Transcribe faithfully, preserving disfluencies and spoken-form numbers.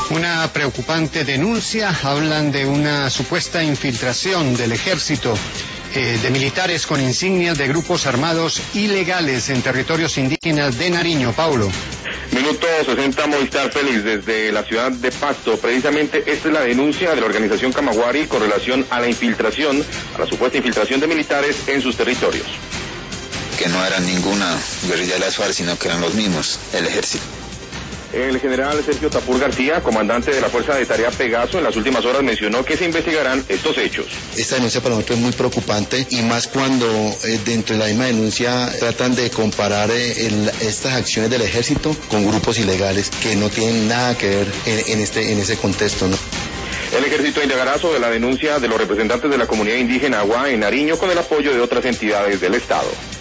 Una preocupante denuncia, hablan de una supuesta infiltración del ejército, eh, de militares con insignias de grupos armados ilegales en territorios indígenas de Nariño. Paulo. Minuto sesenta, Movistar Félix, desde la ciudad de Pasto. Precisamente esta es la denuncia de la organización Camagüey con relación a la infiltración, a la supuesta infiltración de militares en sus territorios. Que no eran ninguna guerrilla de las FARC, sino que eran los mismos, el ejército. El general Sergio Tapur García, comandante de la Fuerza de Tarea Pegaso, en las últimas horas mencionó que se investigarán estos hechos. Esta denuncia para nosotros es muy preocupante, y más cuando eh, dentro de la misma denuncia tratan de comparar eh, el, estas acciones del ejército con grupos ilegales que no tienen nada que ver en, en, este, en ese contexto, ¿no? El ejército indagará sobre la denuncia de los representantes de la comunidad indígena Agua en Nariño con el apoyo de otras entidades del Estado.